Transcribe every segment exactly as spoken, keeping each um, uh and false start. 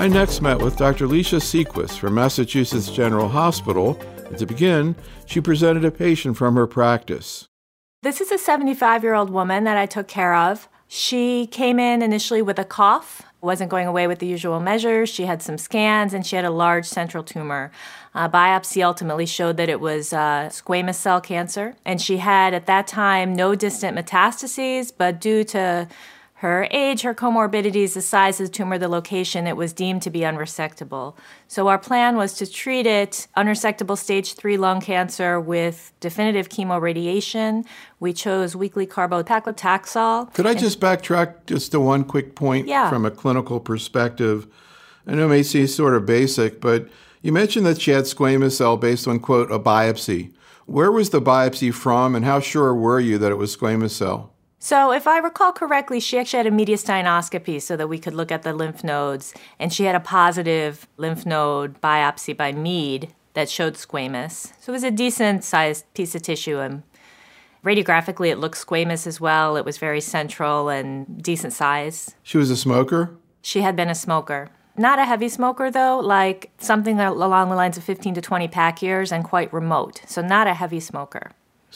I next met with Doctor Lecia Sequist from Massachusetts General Hospital. And to begin, she presented a patient from her practice. This is a seventy-five-year-old woman that I took care of. She came in initially with a cough, wasn't going away with the usual measures. She had some scans, and she had a large central tumor. Uh, biopsy ultimately showed that it was uh, squamous cell cancer, and she had, at that time, no distant metastases, but due to her age, her comorbidities, the size of the tumor, the location, it was deemed to be unresectable. So our plan was to treat it, unresectable stage three lung cancer, with definitive chemoradiation. We chose weekly carbopaclitaxel. Could I just backtrack just to one quick point yeah. from a clinical perspective? I know it may seem sort of basic, but you mentioned that she had squamous cell based on, quote, a biopsy. Where was the biopsy from, and how sure were you that it was squamous cell? So if I recall correctly, she actually had a mediastinoscopy so that we could look at the lymph nodes, and she had a positive lymph node biopsy by Mead that showed squamous. So it was a decent-sized piece of tissue, and radiographically it looked squamous as well. It was very central and decent size. She was a smoker? She had been a smoker. Not a heavy smoker, though, like something along the lines of fifteen to twenty pack years and quite remote. So not a heavy smoker.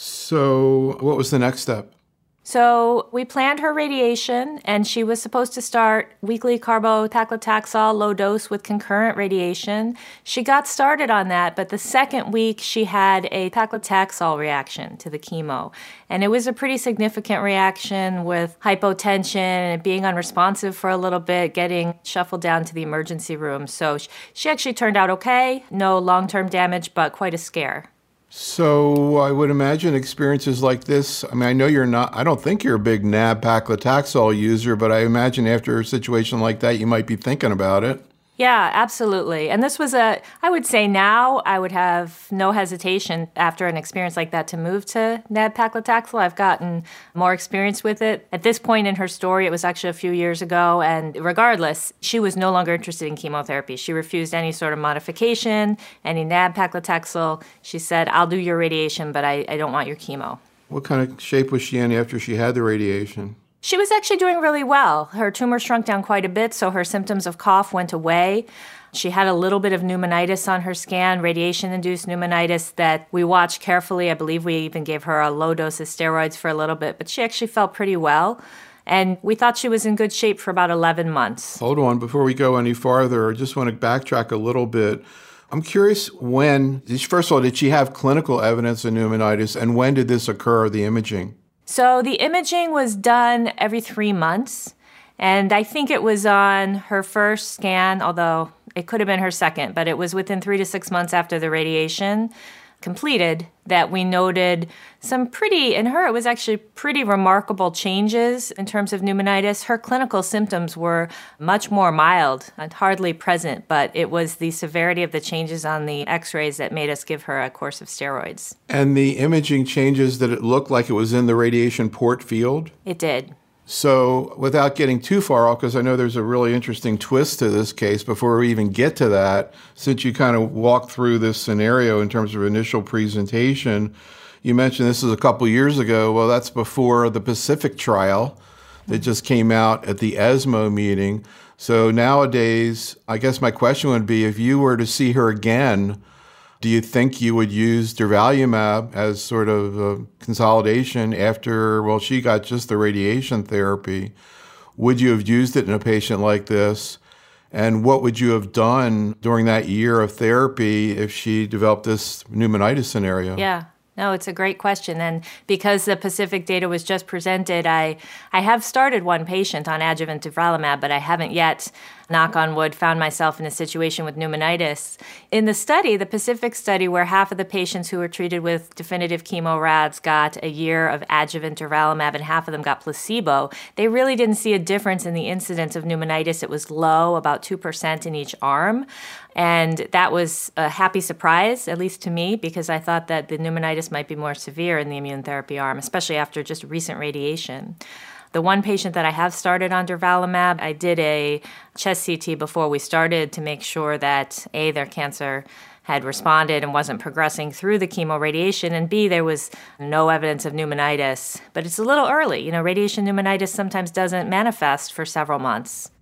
So what was the next step? So we planned her radiation, and she was supposed to start weekly carbopaclitaxel, low dose with concurrent radiation. She got started on that, but the second week she had a paclitaxel reaction to the chemo. And it was a pretty significant reaction with hypotension and being unresponsive for a little bit, getting shuffled down to the emergency room. So she actually turned out okay, no long-term damage, but quite a scare. So I would imagine experiences like this, I mean, I know you're not, I don't think you're a big N A B paclitaxel user, but I imagine after a situation like that, you might be thinking about it. Yeah, absolutely. And this was a, I would say now I would have no hesitation after an experience like that to move to N A B paclitaxel. I've gotten more experience with it. At this point in her story, it was actually a few years ago, and regardless, she was no longer interested in chemotherapy. She refused any sort of modification, any N A B paclitaxel. She said, I'll do your radiation, but I, I don't want your chemo. What kind of shape was she in after she had the radiation? She was actually doing really well. Her tumor shrunk down quite a bit, so her symptoms of cough went away. She had a little bit of pneumonitis on her scan, radiation-induced pneumonitis that we watched carefully. I believe we even gave her a low dose of steroids for a little bit, but she actually felt pretty well. And we thought she was in good shape for about eleven months. Hold on, before we go any farther, I just want to backtrack a little bit. I'm curious when, first of all, did she have clinical evidence of pneumonitis, and when did this occur, the imaging? So the imaging was done every three months, and I think it was on her first scan, although it could have been her second, but it was within three to six months after the radiation completed that we noted some pretty, in her, it was actually pretty remarkable changes in terms of pneumonitis. Her clinical symptoms were much more mild and hardly present, but it was the severity of the changes on the x-rays that made us give her a course of steroids. And the imaging changes, that it looked like it was in the radiation port field? It did. So without getting too far off, because I know there's a really interesting twist to this case before we even get to that, since you kind of walked through this scenario in terms of initial presentation, you mentioned this is a couple years ago. Well, that's before the Pacific trial that just came out at the ESMO meeting. So nowadays, I guess my question would be, if you were to see her again, do you think you would use durvalumab as sort of a consolidation after, well, she got just the radiation therapy? Would you have used it in a patient like this? And what would you have done during that year of therapy if she developed this pneumonitis scenario? Yeah. No, it's a great question. And because the Pacific data was just presented, I, I have started one patient on adjuvant durvalumab, but I haven't yet, knock on wood, found myself in a situation with pneumonitis. In the study, the Pacific study, where half of the patients who were treated with definitive chemo-rads got a year of adjuvant durvalumab and half of them got placebo, they really didn't see a difference in the incidence of pneumonitis. It was low, about two percent in each arm. And that was a happy surprise, at least to me, because I thought that the pneumonitis might be more severe in the immune therapy arm, especially after just recent radiation. The one patient that I have started on durvalumab, I did a chest C T before we started to make sure that, A, their cancer had responded and wasn't progressing through the chemo radiation, and B, there was no evidence of pneumonitis. But it's a little early. You know, radiation pneumonitis sometimes doesn't manifest for several months.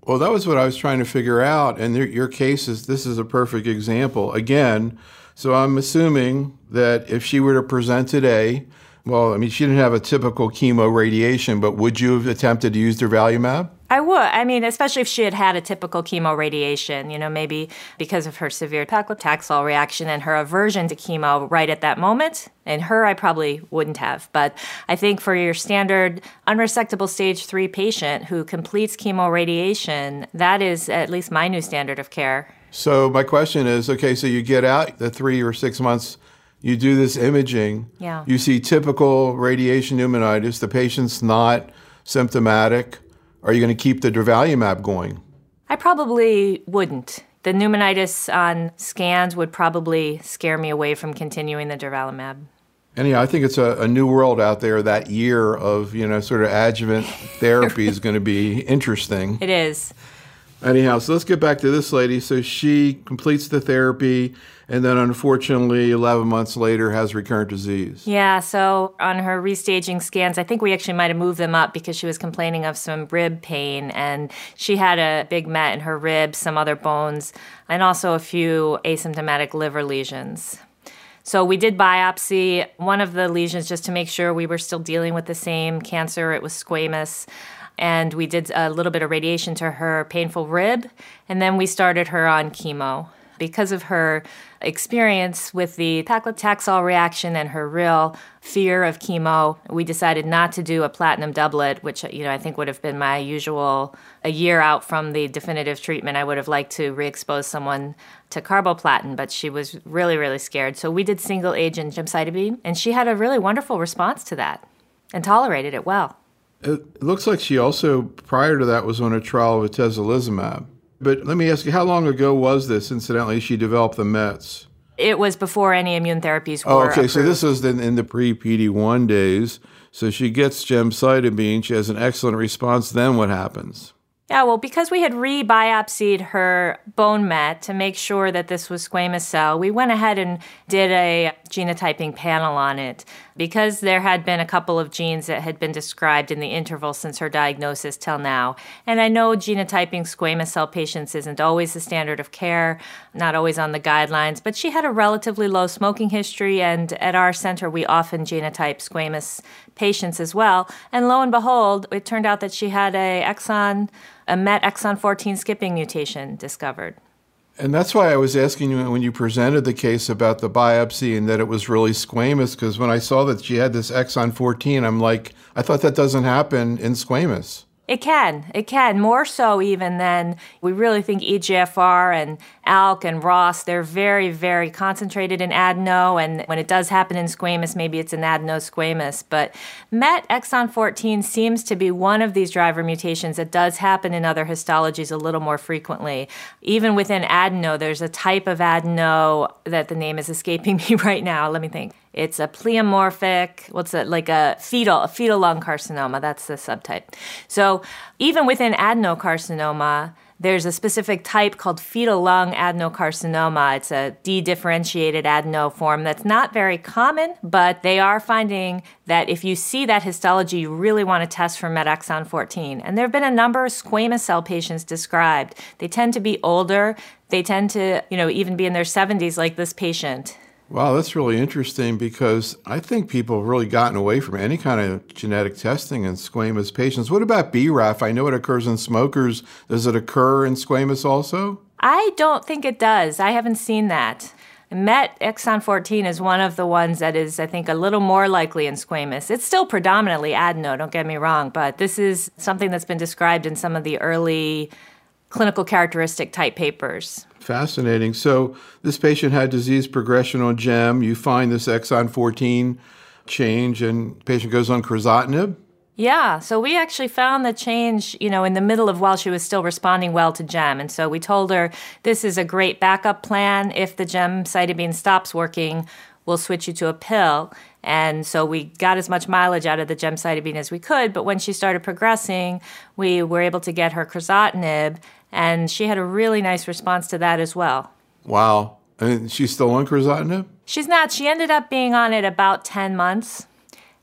Well, that was what I was trying to figure out. And there, your case is, this is a perfect example. Again, so I'm assuming that if she were to present today, well, I mean, she didn't have a typical chemo radiation, but would you have attempted to use durvalumab? I would. I mean, especially if she had had a typical chemo radiation, you know, maybe because of her severe paclitaxel reaction and her aversion to chemo right at that moment. And her, I probably wouldn't have. But I think for your standard unresectable stage three patient who completes chemo radiation, that is at least my new standard of care. So my question is, okay, so you get out the three or six months, you do this imaging, yeah. You see typical radiation pneumonitis, the patient's not symptomatic. Are you going to keep the durvalumab going? I probably wouldn't. The pneumonitis on scans would probably scare me away from continuing the durvalumab. Anyhow, I think it's a, a new world out there. That year of, you know, sort of adjuvant therapy is going to be interesting. It is. Anyhow, so let's get back to this lady. So she completes the therapy and then unfortunately eleven months later has recurrent disease. Yeah, so on her restaging scans, I think we actually might have moved them up because she was complaining of some rib pain, and she had a big met in her ribs, some other bones, and also a few asymptomatic liver lesions. So we did biopsy one of the lesions just to make sure we were still dealing with the same cancer. It was squamous. And we did a little bit of radiation to her painful rib, and then we started her on chemo. Because of her experience with the paclitaxel reaction and her real fear of chemo, we decided not to do a platinum doublet, which, you know, I think would have been my usual, a year out from the definitive treatment. I would have liked to re-expose someone to carboplatin, but she was really, really scared. So we did single agent gemcitabine, and she had a really wonderful response to that and tolerated it well. It looks like she also, prior to that, was on a trial of atezolizumab. But let me ask you, how long ago was this, incidentally, she developed the Mets? It was before any immune therapies were Oh, okay, approved. so this was in, in the pre-P D one days. So she gets gemcitabine, she has an excellent response, then what happens? Yeah, well, because we had re-biopsied her bone met to make sure that this was squamous cell, we went ahead and did a genotyping panel on it. Because there had been a couple of genes that had been described in the interval since her diagnosis till now. And I know genotyping squamous cell patients isn't always the standard of care, not always on the guidelines, but she had a relatively low smoking history, and at our center we often genotype squamous patients as well. And lo and behold, it turned out that she had a exon, a MET exon fourteen skipping mutation discovered. And that's why I was asking you when you presented the case about the biopsy and that it was really squamous, because when I saw that she had this exon fourteen, I'm like, I thought that doesn't happen in squamous. It can. It can. More so even than we really think E G F R and ALK and R O S, they're very, very concentrated in adeno. And when it does happen in squamous, maybe it's an adenosquamous. But MET exon fourteen seems to be one of these driver mutations that does happen in other histologies a little more frequently. Even within adeno, there's a type of adeno that the name is escaping me right now. Let me think. It's a pleomorphic, what's it, like a fetal, a fetal lung carcinoma. That's the subtype. So even within adenocarcinoma, there's a specific type called fetal lung adenocarcinoma. It's a dedifferentiated adeno form that's not very common, but they are finding that if you see that histology, you really want to test for MET exon fourteen. And there have been a number of squamous cell patients described. They tend to be older. They tend to, you know, even be in their seventies like this patient. Wow, that's really interesting because I think people have really gotten away from any kind of genetic testing in squamous patients. What about B R A F? I know it occurs in smokers. Does it occur in squamous also? I don't think it does. I haven't seen that. MET exon fourteen is one of the ones that is, I think, a little more likely in squamous. It's still predominantly adeno, don't get me wrong, but this is something that's been described in some of the early clinical characteristic type papers. Fascinating. So this patient had disease progression on GEM. You find this exon fourteen change and the patient goes on crizotinib? Yeah, so we actually found the change, you know, in the middle of while she was still responding well to GEM. And so we told her this is a great backup plan. If the gemcitabine stops working, we'll switch you to a pill. And so we got as much mileage out of the gemcitabine as we could. But when she started progressing, we were able to get her crizotinib, and she had a really nice response to that as well. Wow. And she's still on crizotinib? She's not. She ended up being on it about ten months.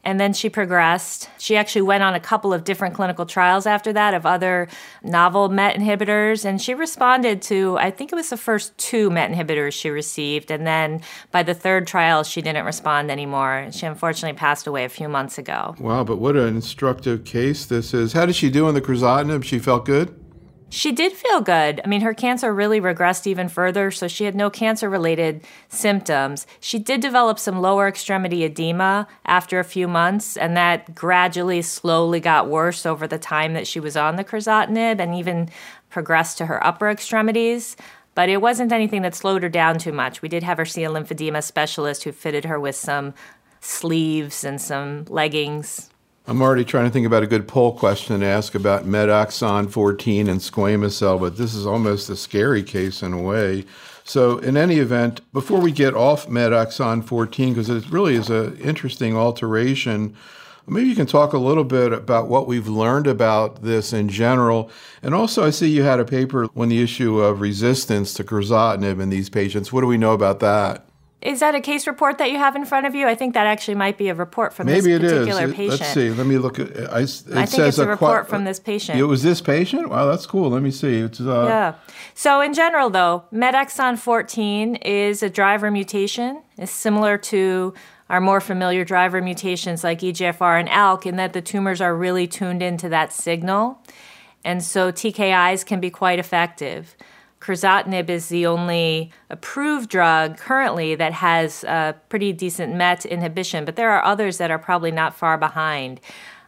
and then she progressed. She actually went on a couple of different clinical trials after that of other novel MET inhibitors, and she responded to, I think it was the first two MET inhibitors she received, and then by the third trial, she didn't respond anymore. She unfortunately passed away a few months ago. Wow, but what an instructive case this is. How did she do on the crizotinib? She felt good? She did feel good. I mean, her cancer really regressed even further, so she had no cancer-related symptoms. She did develop some lower extremity edema after a few months, and that gradually, slowly got worse over the time that she was on the crizotinib and even progressed to her upper extremities. But it wasn't anything that slowed her down too much. We did have her see a lymphedema specialist who fitted her with some sleeves and some leggings. I'm already trying to think about a good poll question to ask about METoxon fourteen and squamous cell, but this is almost a scary case in a way. So in any event, before we get off METoxon fourteen, because it really is an interesting alteration, maybe you can talk a little bit about what we've learned about this in general. And also, I see you had a paper on the issue of resistance to crizotinib in these patients. What do we know about that? Is that a case report that you have in front of you? I think that actually might be a report from Maybe this particular it is. patient. Let's see. Let me look at it. I, it I think says it's a, a report qu- from this patient. It was this patient? Wow, that's cool. Let me see. It's uh, Yeah. So in general, though, METexon fourteen is a driver mutation. It's similar to our more familiar driver mutations like E G F R and ALK in that the tumors are really tuned into that signal. And so T K Is can be quite effective. Crizotinib is the only approved drug currently that has a pretty decent MET inhibition, but there are others that are probably not far behind.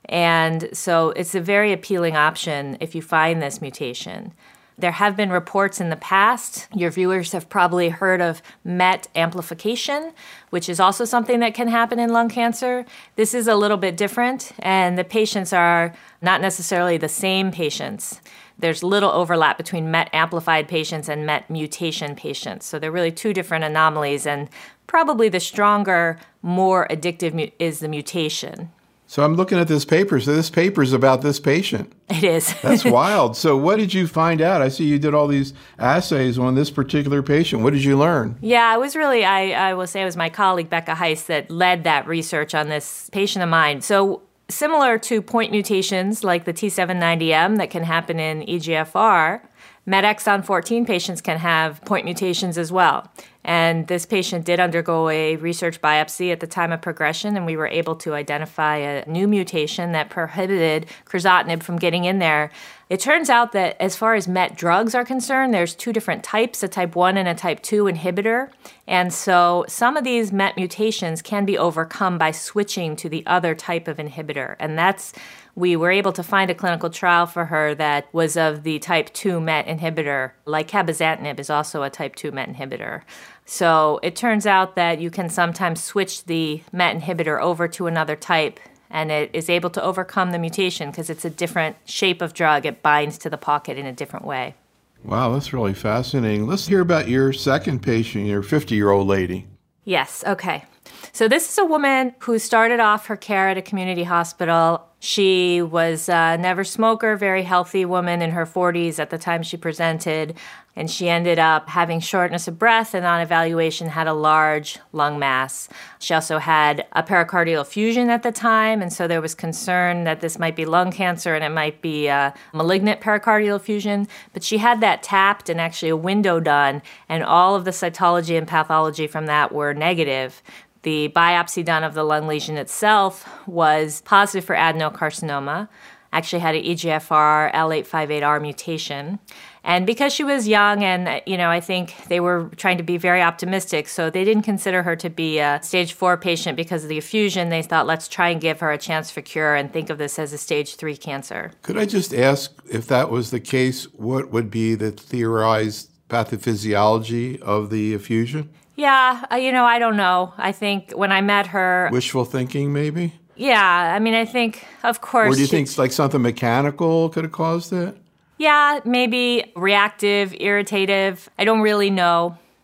And so it's a very appealing option if you find this mutation. There have been reports in the past. Your viewers have probably heard of MET amplification, which is also something that can happen in lung cancer. This is a little bit different, and the patients are not necessarily the same patients. There's little overlap between MET amplified patients and MET mutation patients. So they're really two different anomalies, and probably the stronger, more addictive mu- is the mutation. So I'm looking at this paper. So this paper is about this patient. It is. That's wild. So what did you find out? I see you did all these assays on this particular patient. What did you learn? Yeah, it was really, I, I will say it was my colleague, Becca Heiss, that led that research on this patient of mine. So similar to point mutations like the T seven ninety M that can happen in E G F R, METexon fourteen patients can have point mutations as well. And this patient did undergo a research biopsy at the time of progression, and we were able to identify a new mutation that prohibited crizotinib from getting in there. It turns out that as far as MET drugs are concerned, there's two different types, a type one and a type two inhibitor. And so some of these MET mutations can be overcome by switching to the other type of inhibitor. And that's, we were able to find a clinical trial for her that was of the type two MET inhibitor, like cabozantinib is also a type two MET inhibitor. So it turns out that you can sometimes switch the MET inhibitor over to another type, and it is able to overcome the mutation because it's a different shape of drug. It binds to the pocket in a different way. Wow, that's really fascinating. Let's hear about your second patient, your fifty-year-old lady. Yes, okay. So this is a woman who started off her care at a community hospital. She was a never smoker, very healthy woman in her forties at the time she presented, and she ended up having shortness of breath and on evaluation had a large lung mass. She also had a pericardial effusion at the time, and so there was concern that this might be lung cancer and it might be a malignant pericardial effusion, but she had that tapped and actually a window done, and all of the cytology and pathology from that were negative. The biopsy done of the lung lesion itself was positive for adenocarcinoma, actually had an E G F R L eight fifty-eight R mutation. And because she was young and, you know, I think they were trying to be very optimistic, so they didn't consider her to be a stage four patient because of the effusion. They thought, let's try and give her a chance for cure and think of this as a stage three cancer. Could I just ask, if that was the case, what would be the theorized pathophysiology of the effusion? Yeah, uh, you know, I don't know. I think when I met her... Wishful thinking, maybe? Yeah, I mean, I think, of course... Or do you she, think like something mechanical could have caused it? Yeah, maybe reactive, irritative. I don't really know.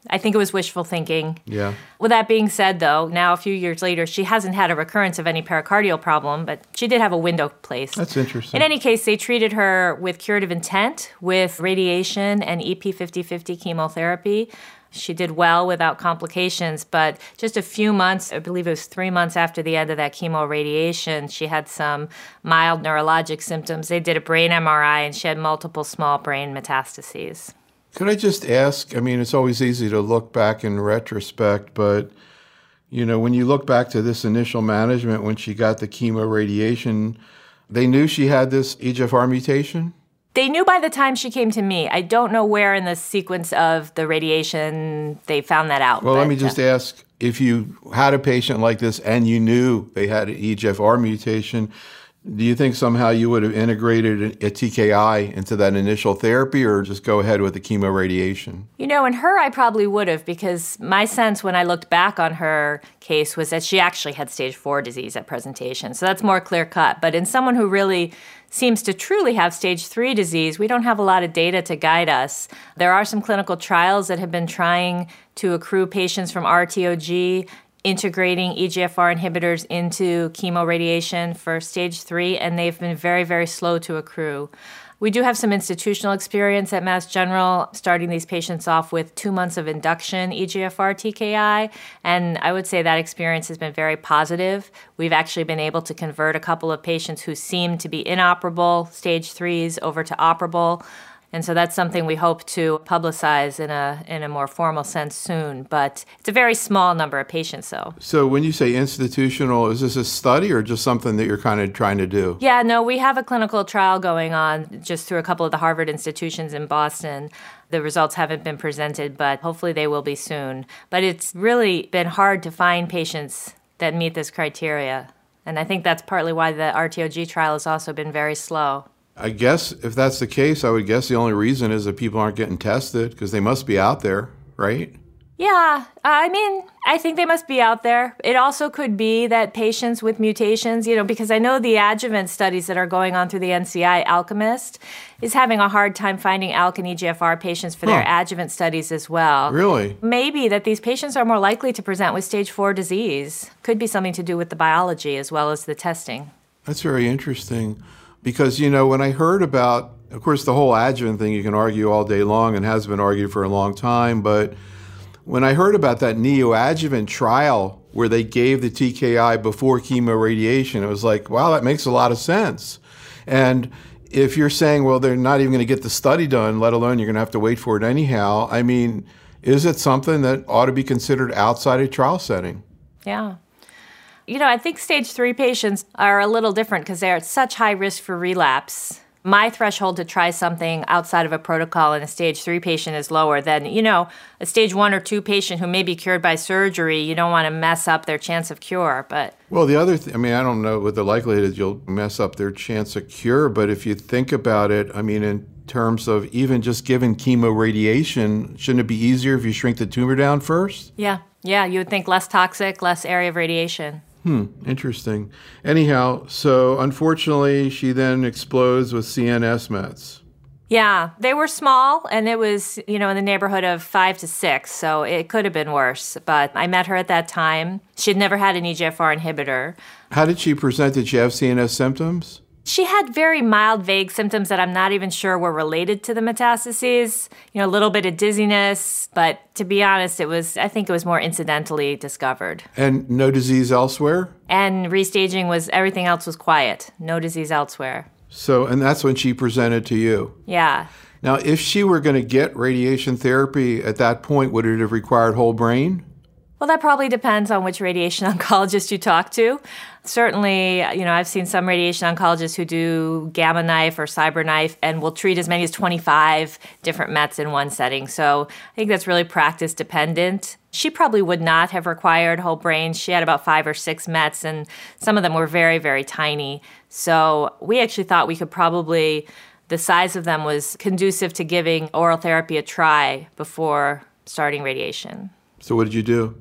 I think it was wishful thinking. Yeah. With that being said, though, now a few years later, she hasn't had a recurrence of any pericardial problem, but she did have a window placed. That's interesting. In any case, they treated her with curative intent, with radiation and E P fifty fifty chemotherapy. She did well without complications, but just a few months, I believe it was three months after the end of that chemo radiation, she had some mild neurologic symptoms. They did a brain M R I, and she had multiple small brain metastases. Could I just ask, I mean, it's always easy to look back in retrospect, but, you know, when you look back to this initial management, when she got the chemo radiation, they knew she had this E G F R mutation? They knew by the time she came to me. I don't know where in the sequence of the radiation they found that out. Well, but, let me just uh, ask, if you had a patient like this and you knew they had an E G F R mutation, do you think somehow you would have integrated a T K I into that initial therapy or just go ahead with the chemo radiation? You know, in her, I probably would have, because my sense when I looked back on her case was that she actually had stage four disease at presentation. So that's more clear cut. But in someone who really seems to truly have stage three disease, we don't have a lot of data to guide us. There are some clinical trials that have been trying to accrue patients from R T O G, integrating E G F R inhibitors into chemoradiation for stage three, and they've been very, very slow to accrue. We do have some institutional experience at Mass General, starting these patients off with two months of induction E G F R T K I, and I would say that experience has been very positive. We've actually been able to convert a couple of patients who seemed to be inoperable, stage threes, over to operable. And so that's something we hope to publicize in a in a more formal sense soon. But it's a very small number of patients, though. So when you say institutional, is this a study or just something that you're kind of trying to do? Yeah, no, we have a clinical trial going on just through a couple of the Harvard institutions in Boston. The results haven't been presented, but hopefully they will be soon. But it's really been hard to find patients that meet this criteria. And I think that's partly why the R T O G trial has also been very slow. I guess if that's the case, I would guess the only reason is that people aren't getting tested because they must be out there, right? Yeah, I mean, I think they must be out there. It also could be that patients with mutations, you know, because I know the adjuvant studies that are going on through the N C I, Alchemist, is having a hard time finding A L K and E G F R patients for their Huh. adjuvant studies as well. Really? Maybe that these patients are more likely to present with stage four disease. Could be something to do with the biology as well as the testing. That's very interesting. Because, you know, when I heard about, of course, the whole adjuvant thing, you can argue all day long and has been argued for a long time. But when I heard about that neoadjuvant trial where they gave the T K I before chemoradiation, it was like, wow, that makes a lot of sense. And if you're saying, well, they're not even going to get the study done, let alone you're going to have to wait for it anyhow, I mean, is it something that ought to be considered outside a trial setting? Yeah. You know, I think stage three patients are a little different because they're at such high risk for relapse. My threshold to try something outside of a protocol in a stage three patient is lower than, you know, a stage one or two patient who may be cured by surgery. You don't want to mess up their chance of cure, but... Well, the other thing, I mean, I don't know what the likelihood is you'll mess up their chance of cure, but if you think about it, I mean, in terms of even just giving chemoradiation, shouldn't it be easier if you shrink the tumor down first? Yeah, yeah, you would think less toxic, less area of radiation. Hmm, interesting. Anyhow, so unfortunately, she then explodes with C N S mets. Yeah, they were small, and it was, you know, in the neighborhood of five to six, so it could have been worse. But I met her at that time. She had never had an E G F R inhibitor. How did she present? Did she have C N S symptoms? She had very mild, vague symptoms that I'm not even sure were related to the metastases. You know, a little bit of dizziness, but to be honest, it was, I think it was more incidentally discovered. And no disease elsewhere? And restaging was, everything else was quiet. No disease elsewhere. So, and that's when she presented to you? Yeah. Now, if she were going to get radiation therapy at that point, would it have required whole brain? Well, that probably depends on which radiation oncologist you talk to. Certainly, you know, I've seen some radiation oncologists who do Gamma knife or Cyber knife and will treat as many as twenty-five different mets in one setting. So I think that's really practice dependent. She probably would not have required whole brain. She had about five or six mets, and some of them were very, very tiny. So we actually thought we could probably, the size of them was conducive to giving oral therapy a try before starting radiation. So what did you do?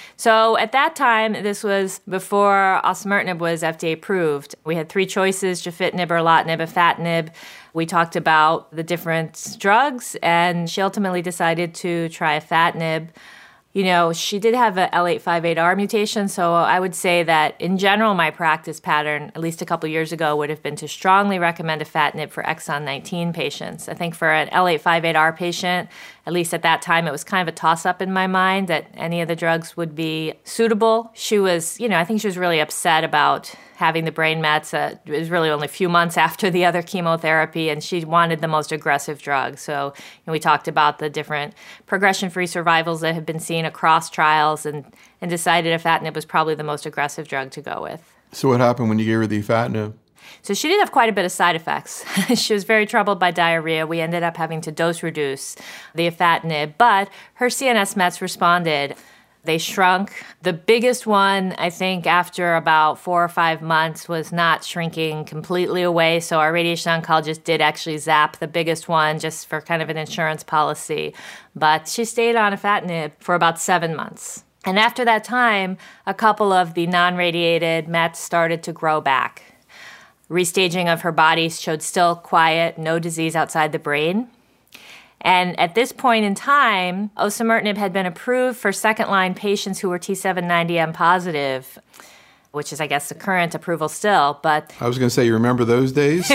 So at that time, this was before osimertinib was F D A approved. We had three choices, gefitinib, erlotinib, afatinib. We talked about the different drugs, and she ultimately decided to try afatinib. You know, she did have a L eight fifty-eight R mutation, so I would say that in general, my practice pattern, at least a couple years ago, would have been to strongly recommend afatinib for exon nineteen patients. I think for an L eight fifty-eight R patient, at least at that time, it was kind of a toss-up in my mind that any of the drugs would be suitable. She was, you know, I think she was really upset about having the brain mets. Uh, it was really only a few months after the other chemotherapy, and she wanted the most aggressive drug. So you know, we talked about the different progression-free survivals that have been seen across trials and, and decided afatinib was probably the most aggressive drug to go with. So what happened when you gave her the afatinib? So she did have quite a bit of side effects. She was very troubled by diarrhea. We ended up having to dose reduce the afatinib, but her C N S mets responded. They shrunk. The biggest one, I think, after about four or five months was not shrinking completely away. So our radiation oncologist did actually zap the biggest one just for kind of an insurance policy. But she stayed on afatinib for about seven months. And after that time, a couple of the non-radiated mets started to grow back. Restaging of her body showed still quiet, no disease outside the brain. And at this point in time, osimertinib had been approved for second-line patients who were T seven ninety M positive, which is, I guess, the current approval still. But I was going to say, you remember those days?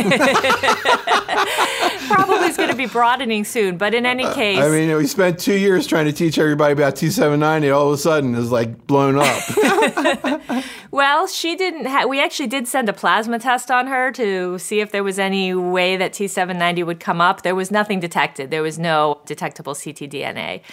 Probably is going to be broadening soon. But in any case... I mean, we spent two years trying to teach everybody about T seven ninety. All of a sudden, it's like blown up. Well, she didn't ha- we actually did send a plasma test on her to see if there was any way that T seven ninety would come up. There was nothing detected. There was no detectable ctDNA.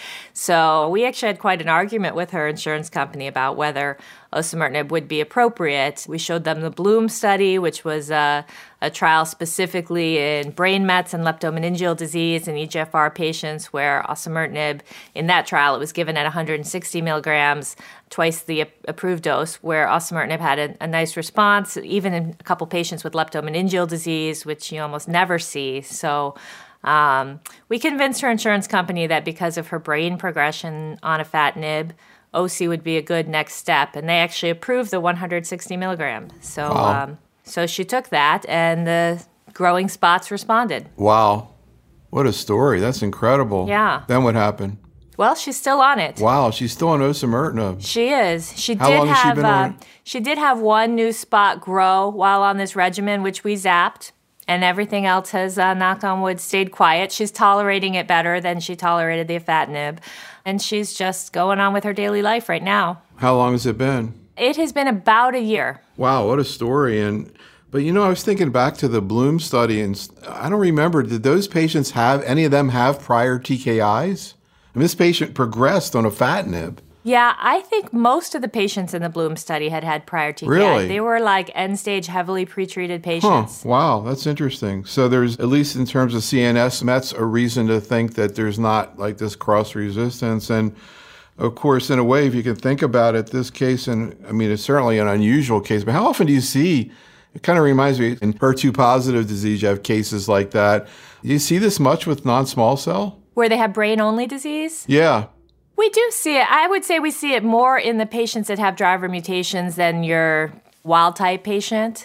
So we actually had quite an argument with her insurance company about whether osimertinib would be appropriate. We showed them the Bloom study, which was a, a trial specifically in brain mets and leptomeningeal disease in E G F R patients where osimertinib, in that trial, it was given at one hundred sixty milligrams, twice the approved dose, where osimertinib had a, a nice response, even in a couple patients with leptomeningeal disease, which you almost never see. So um, we convinced her insurance company that because of her brain progression on afatinib, O C would be a good next step, and they actually approved the one hundred sixty milligram. So, wow. um, so she took that, and the growing spots responded. Wow, what a story! That's incredible. Yeah. Then what happened? Well, she's still on it. Wow, she's still on osimertinib. She is. She How did long have. has she been uh, on it? She did have one new spot grow while on this regimen, which we zapped. And everything else has, uh, knock on wood, stayed quiet. She's tolerating it better than she tolerated the afatinib. And she's just going on with her daily life right now. How long has it been? It has been about a year. Wow, what a story. And But, you know, I was thinking back to the Bloom study, and I don't remember, did those patients have, any of them have prior T K Is? I mean, this patient progressed on afatinib. Yeah, I think most of the patients in the Bloom study had had prior T K I. Really? They were like end-stage, heavily pretreated Huh, patients. wow, that's interesting. So there's, at least in terms of C N S mets, a reason to think that there's not like this cross-resistance. And of course, in a way, if you can think about it, this case, and I mean, it's certainly an unusual case, but how often do you see, it kind of reminds me, in H E R two positive disease, you have cases like that. Do you see this much with non-small cell? Where they have brain-only disease? Yeah. We do see it. I would say we see it more in the patients that have driver mutations than your wild-type patient.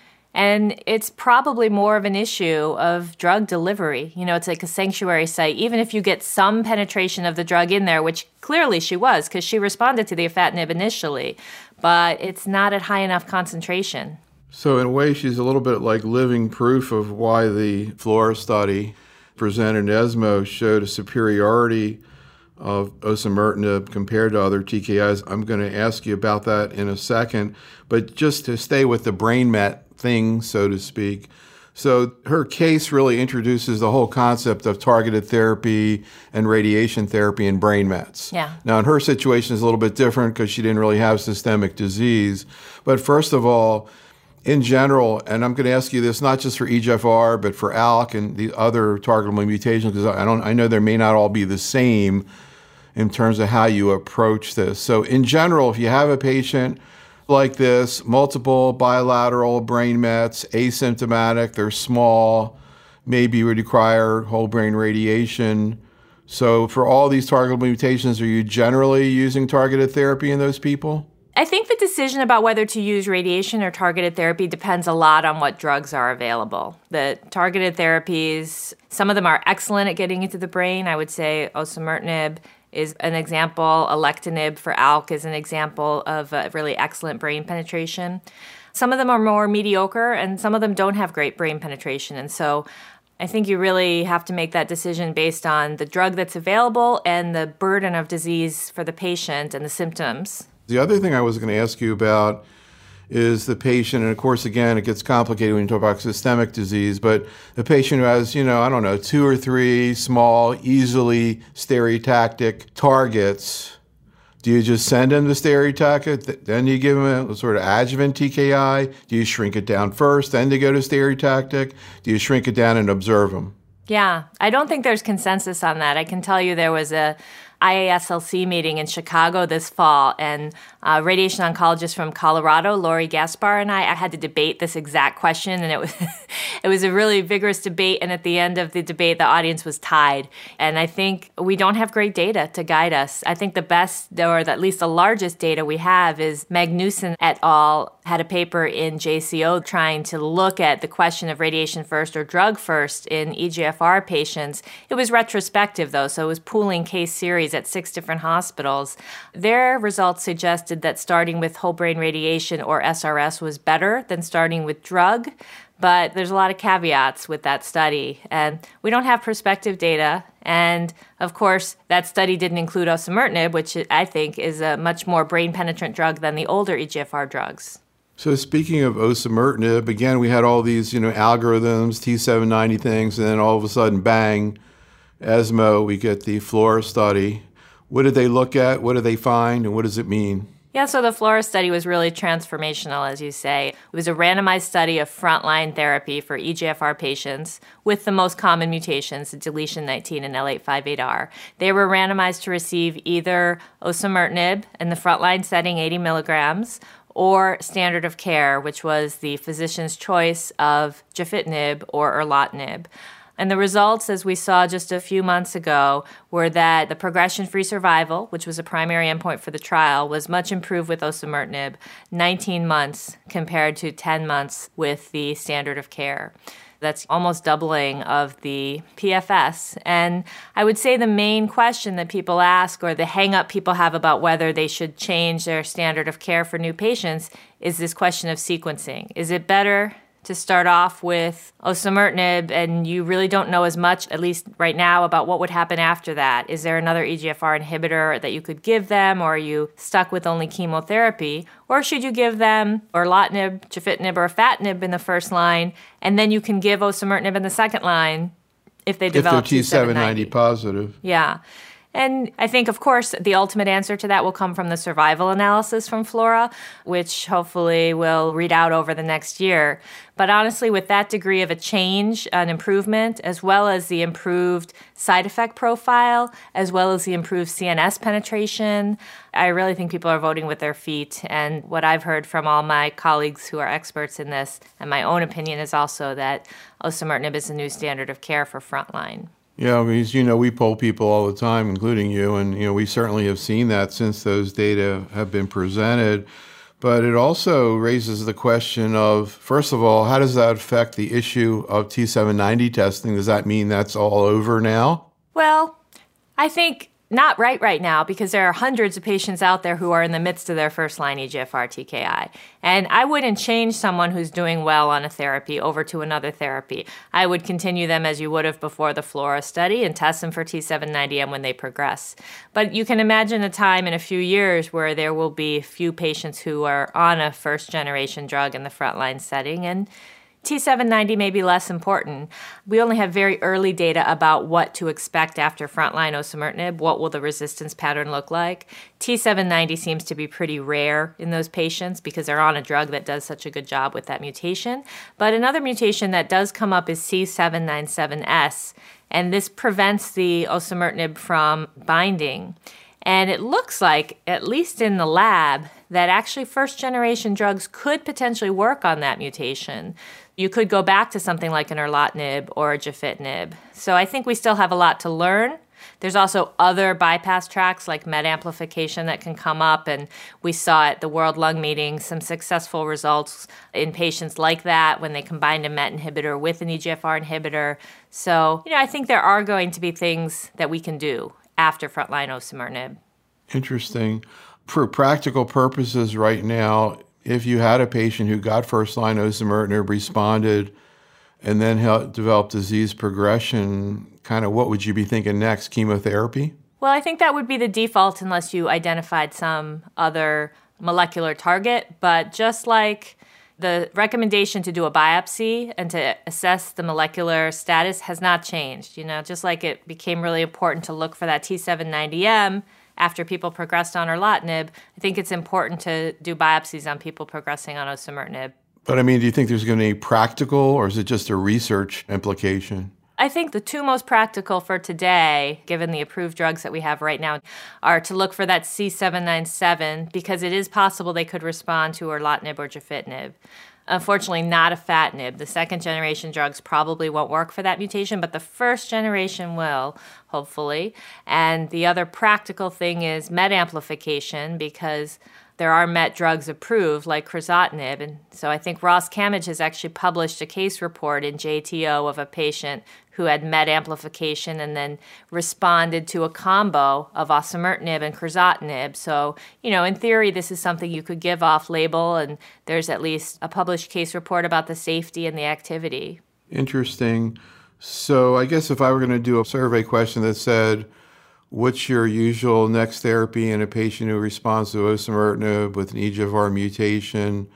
And it's probably more of an issue of drug delivery. You know, it's like a sanctuary site. Even if you get some penetration of the drug in there, which clearly she was because she responded to the afatinib initially, but it's not at high enough concentration. So in a way, she's a little bit like living proof of why the FLORA study presented at ESMO showed a superiority of osimertinib compared to other T K Is. I'm going to ask you about that in a second, but just to stay with the brain met thing, so to speak. So her case really introduces the whole concept of targeted therapy and radiation therapy in brain mets. Yeah. Now, in her situation, it's a little bit different because she didn't really have systemic disease. But first of all, in general, and I'm going to ask you this not just for E G F R, but for A L K and the other targetable mutations, because I don't, I know they may not all be the same in terms of how you approach this. So in general, if you have a patient like this, multiple bilateral brain mets, asymptomatic, they're small, maybe would require whole brain radiation. So for all these targetable mutations, are you generally using targeted therapy in those people? I think the decision about whether to use radiation or targeted therapy depends a lot on what drugs are available. The targeted therapies, some of them are excellent at getting into the brain. I would say osimertinib is an example. Alectinib for A L K is an example of a really excellent brain penetration. Some of them are more mediocre, and some of them don't have great brain penetration. And so I think you really have to make that decision based on the drug that's available and the burden of disease for the patient and the symptoms. The other thing I was going to ask you about is the patient, and of course, again, it gets complicated when you talk about systemic disease, but the patient who has, you know, I don't know, two or three small, easily stereotactic targets. Do you just send them to stereotactic, then you give them a sort of adjuvant T K I? Do you shrink it down first, then they go to stereotactic? Do you shrink it down and observe them? Yeah, I don't think there's consensus on that. I can tell you there was a I A S L C meeting in Chicago this fall, and a radiation oncologist from Colorado, Lori Gaspar, and I, I had to debate this exact question, and it was it was a really vigorous debate, and at the end of the debate, the audience was tied. And I think we don't have great data to guide us. I think the best, or at least the largest data we have is Magnuson et al. Had a paper in J C O trying to look at the question of radiation first or drug first in E G F R patients. It was retrospective, though, so it was pooling case series at six different hospitals. Their results suggested that starting with whole brain radiation or S R S was better than starting with drug, but there's a lot of caveats with that study, and we don't have prospective data. And of course, that study didn't include osimertinib, which I think is a much more brain-penetrant drug than the older E G F R drugs. So speaking of osimertinib, again, we had all these, you know, algorithms, T seven ninety things, and then all of a sudden, bang, ESMO, we get the FLORA study. What did they look at? What did they find? And what does it mean? Yeah, so the FLORA study was really transformational, as you say. It was a randomized study of frontline therapy for E G F R patients with the most common mutations, the deletion nineteen and L eight fifty-eight R. They were randomized to receive either osimertinib in the frontline setting, eighty milligrams, or standard of care, which was the physician's choice of gefitinib or erlotinib. And the results, as we saw just a few months ago, were that the progression-free survival, which was a primary endpoint for the trial, was much improved with osimertinib, nineteen months compared to ten months with the standard of care. That's almost doubling of the P F S. And I would say the main question that people ask, or the hang-up people have about whether they should change their standard of care for new patients, is this question of sequencing. Is it better to start off with osimertinib and you really don't know as much, at least right now, about what would happen after that? Is there another E G F R inhibitor that you could give them, or are you stuck with only chemotherapy? Or should you give them erlotinib, gefitinib, or afatinib in the first line, and then you can give osimertinib in the second line if they develop T seven ninety positive? Yeah. And I think, of course, the ultimate answer to that will come from the survival analysis from FLORA, which hopefully will read out over the next year. But honestly, with that degree of a change, an improvement, as well as the improved side effect profile, as well as the improved C N S penetration, I really think people are voting with their feet. And what I've heard from all my colleagues who are experts in this, and my own opinion, is also that osimertinib is the new standard of care for frontline. Yeah, because, you know, we poll people all the time, including you, and, you know, we certainly have seen that since those data have been presented. But it also raises the question of, first of all, how does that affect the issue of T seven ninety testing? Does that mean that's all over now? Well, I think not right right now, because there are hundreds of patients out there who are in the midst of their first-line E G F R T K I. And I wouldn't change someone who's doing well on a therapy over to another therapy. I would continue them as you would have before the FLORA study and test them for T seven ninety M when they progress. But you can imagine a time in a few years where there will be few patients who are on a first-generation drug in the frontline setting, and T seven ninety may be less important. We only have very early data about what to expect after frontline osimertinib. What will the resistance pattern look like? T seven ninety seems to be pretty rare in those patients because they're on a drug that does such a good job with that mutation. But another mutation that does come up is C seven ninety-seven S, and this prevents the osimertinib from binding. And it looks like, at least in the lab, that actually first-generation drugs could potentially work on that mutation. You could go back to something like an erlotinib or a gefitinib. So I think we still have a lot to learn, There's also other bypass tracks like MET amplification that can come up, and we saw at the World Lung Meeting some successful results in patients like that when they combined a MET inhibitor with an E G F R inhibitor. So, you know, I think there are going to be things that we can do after frontline osimertinib. Interesting. For practical purposes right now, if you had a patient who got first-line osimertinib, responded, and then developed disease progression, kind of what would you be thinking next? Chemotherapy? Well, I think that would be the default unless you identified some other molecular target. But just like the recommendation to do a biopsy and to assess the molecular status has not changed. You know, just like it became really important to look for that T seven ninety M after people progressed on erlotinib, I think it's important to do biopsies on people progressing on osimertinib. But I mean, do you think there's going to be practical, or is it just a research implication? I think the two most practical for today, given the approved drugs that we have right now, are to look for that C seven ninety-seven, because it is possible they could respond to erlotinib or gefitinib. Unfortunately, not afatinib. The second generation drugs probably won't work for that mutation, but the first generation will, hopefully. And the other practical thing is MET amplification, because there are MET drugs approved, like crizotinib. And so I think Ross Camage has actually published a case report in J T O of a patient who had MET amplification and then responded to a combo of osimertinib and crizotinib. So, you know, in theory, this is something you could give off-label, and there's at least a published case report about the safety and the activity. Interesting. So I guess if I were going to do a survey question that said, what's your usual next therapy in a patient who responds to osimertinib with an E G F R mutation?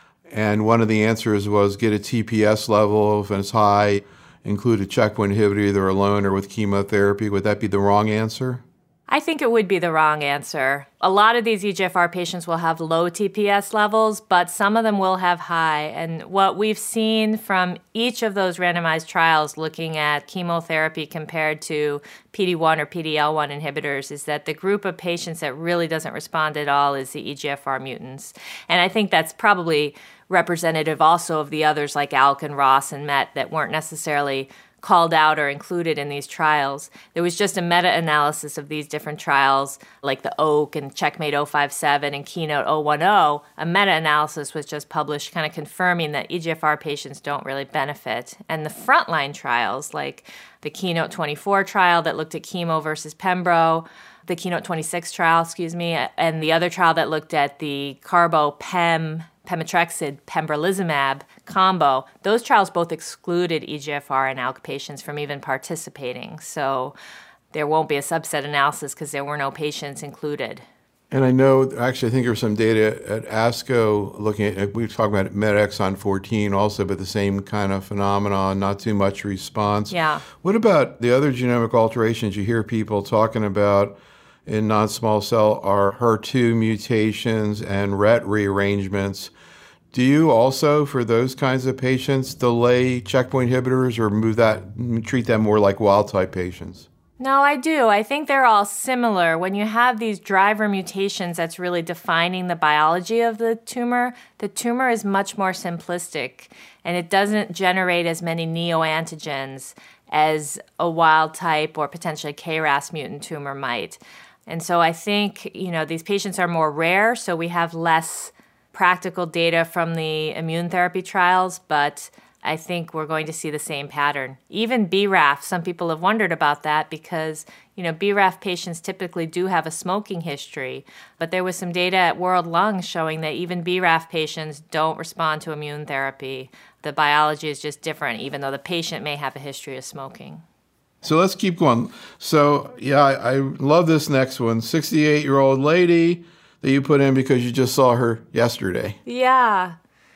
And one of the answers was get a T P S level if it's high, include a checkpoint inhibitor either alone or with chemotherapy. Would that be the wrong answer? I think it would be the wrong answer. A lot of these E G F R patients will have low T P S levels, but some of them will have high. And what we've seen from each of those randomized trials looking at chemotherapy compared to P D one or P D L one inhibitors is that the group of patients that really doesn't respond at all is the E G F R mutants. And I think that's probably representative also of the others like A L K and ROS and MET that weren't necessarily called out or included in these trials. There was just a meta-analysis of these different trials, like the OAK and Checkmate oh five seven and Keynote oh ten. A meta-analysis was just published kind of confirming that E G F R patients don't really benefit. And the frontline trials, like the Keynote twenty-four trial that looked at chemo versus pembro, the Keynote twenty-six trial, excuse me, and the other trial that looked at the carbo-pem pemetrexed, pembrolizumab combo, those trials both excluded E G F R and A L K patients from even participating. So there won't be a subset analysis because there were no patients included. And I know, actually, I think there's some data at ASCO looking at, we were talking about MET exon fourteen also, but the same kind of phenomenon, not too much response. Yeah. What about the other genomic alterations you hear people talking about in non-small cell are H E R two mutations and R E T rearrangements? Do you also, for those kinds of patients, delay checkpoint inhibitors or move that, treat them more like wild-type patients? No, I do. I think they're all similar. When you have these driver mutations that's really defining the biology of the tumor, the tumor is much more simplistic, and it doesn't generate as many neoantigens as a wild-type or potentially K R A S mutant tumor might. And so I think, you know, these patients are more rare, so we have less practical data from the immune therapy trials, but I think we're going to see the same pattern. Even B R A F, some people have wondered about that because, you know, B R A F patients typically do have a smoking history, but there was some data at World Lung showing that even B R A F patients don't respond to immune therapy. The biology is just different, even though the patient may have a history of smoking. So let's keep going. So, yeah, I, I love this next one. sixty-eight-year-old lady that you put in because you just saw her yesterday. Yeah.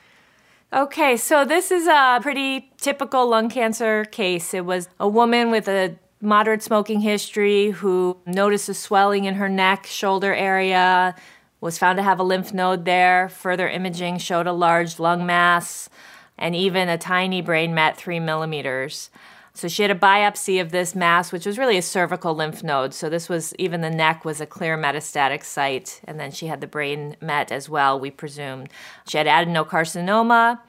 Okay, so this is a pretty typical lung cancer case. It was a woman with a moderate smoking history who noticed a swelling in her neck, shoulder area, was found to have a lymph node there. Further imaging showed a large lung mass and even a tiny brain met three millimeters. So she had a biopsy of this mass, which was really a cervical lymph node. So this was, even the neck was a clear metastatic site. And then she had the brain met as well, we presumed. She had adenocarcinoma.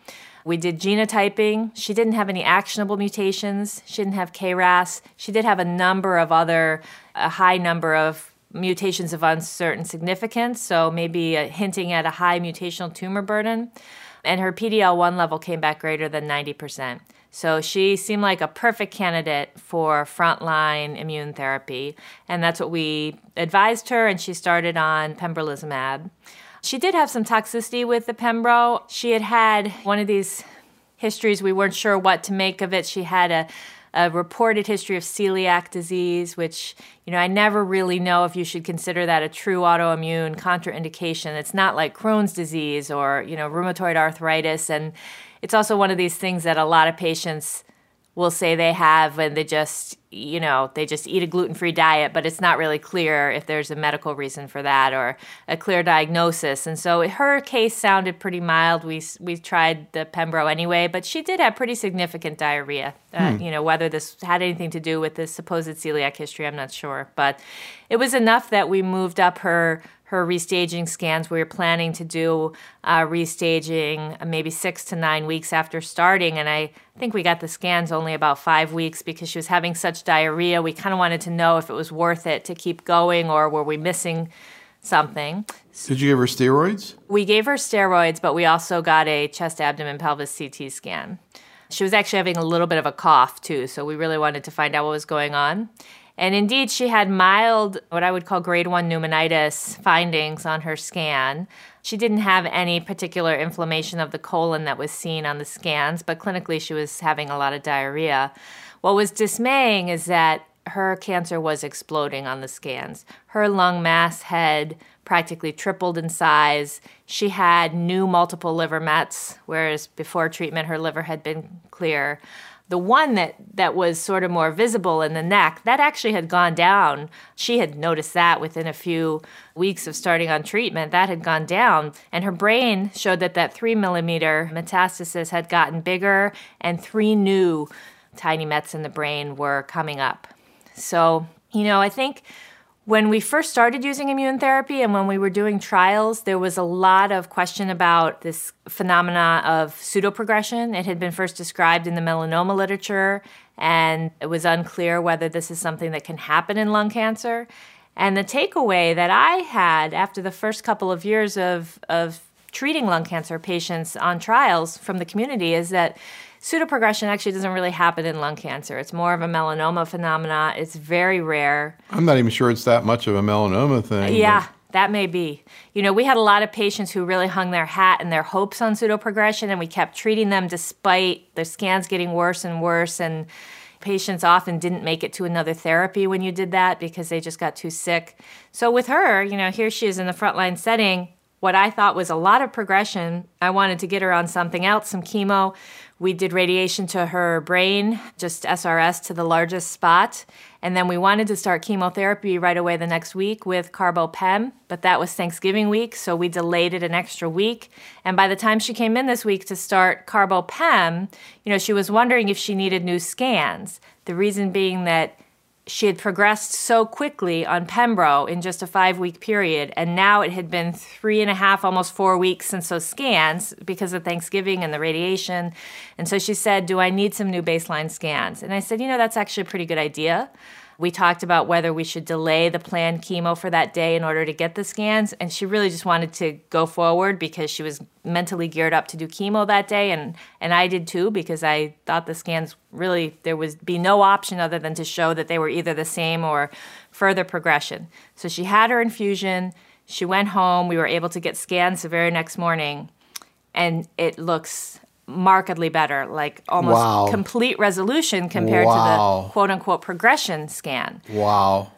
We did genotyping. She didn't have any actionable mutations. She didn't have K R A S. She did have a number of other, a high number of mutations of uncertain significance, so maybe uh, hinting at a high mutational tumor burden. And her P D L one level came back greater than ninety percent. So she seemed like a perfect candidate for frontline immune therapy. And that's what we advised her, and she started on pembrolizumab. She did have some toxicity with the pembro. She had had one of these histories. We weren't sure what to make of it. She had a, a reported history of celiac disease, which, you know, I never really know if you should consider that a true autoimmune contraindication. It's not like Crohn's disease or, you know, rheumatoid arthritis. And it's also one of these things that a lot of patients will say they have when they just, you know, they just eat a gluten-free diet, but it's not really clear if there's a medical reason for that or a clear diagnosis. And so her case sounded pretty mild. We we tried the pembro anyway, but she did have pretty significant diarrhea. Uh, hmm. You know, whether this had anything to do with this supposed celiac history, I'm not sure. But it was enough that we moved up her her restaging scans. We were planning to do uh, restaging maybe six to nine weeks after starting, and I think we got the scans only about five weeks because she was having such diarrhea. We kind of wanted to know if it was worth it to keep going or were we missing something. Did you give her steroids? We gave her steroids, but we also got a chest, abdomen, pelvis C T scan. She was actually having a little bit of a cough too, so we really wanted to find out what was going on. And indeed, she had mild, what I would call grade one pneumonitis findings on her scan. She didn't have any particular inflammation of the colon that was seen on the scans, but clinically she was having a lot of diarrhea. What was dismaying is that her cancer was exploding on the scans. Her lung mass had practically tripled in size. She had new multiple liver mets, whereas before treatment her liver had been clear. The one that, that was sort of more visible in the neck, that actually had gone down. She had noticed that within a few weeks of starting on treatment. That had gone down. And her brain showed that that three millimeter metastasis had gotten bigger and three new tiny mets in the brain were coming up. So, you know, I think when we first started using immune therapy and when we were doing trials, there was a lot of question about this phenomena of pseudoprogression. It had been first described in the melanoma literature, and it was unclear whether this is something that can happen in lung cancer. And the takeaway that I had after the first couple of years of, of treating lung cancer patients on trials from the community is that pseudoprogression actually doesn't really happen in lung cancer. It's more of a melanoma phenomena. It's very rare. I'm not even sure it's that much of a melanoma thing. Yeah, but that may be. You know, we had a lot of patients who really hung their hat and their hopes on pseudoprogression, and we kept treating them despite their scans getting worse and worse. And patients often didn't make it to another therapy when you did that because they just got too sick. So with her, you know, here she is in the frontline setting. What I thought was a lot of progression. I wanted to get her on something else, some chemo. We did radiation to her brain, just S R S to the largest spot. And then we wanted to start chemotherapy right away the next week with carbo-pem, but that was Thanksgiving week, so we delayed it an extra week. And by the time she came in this week to start carbo-pem, you know, she was wondering if she needed new scans. The reason being that she had progressed so quickly on pembro in just a five-week period, and now it had been three and a half, almost four weeks since those scans because of Thanksgiving and the radiation. And so she said, do I need some new baseline scans? And I said, you know, that's actually a pretty good idea. We talked about whether we should delay the planned chemo for that day in order to get the scans, and she really just wanted to go forward because she was mentally geared up to do chemo that day, and, and I did too because I thought the scans really, there would be no option other than to show that they were either the same or further progression. So she had her infusion, she went home, we were able to get scans the very next morning, and it looks markedly better, like almost wow. complete resolution compared wow. to the quote-unquote progression scan. Wow.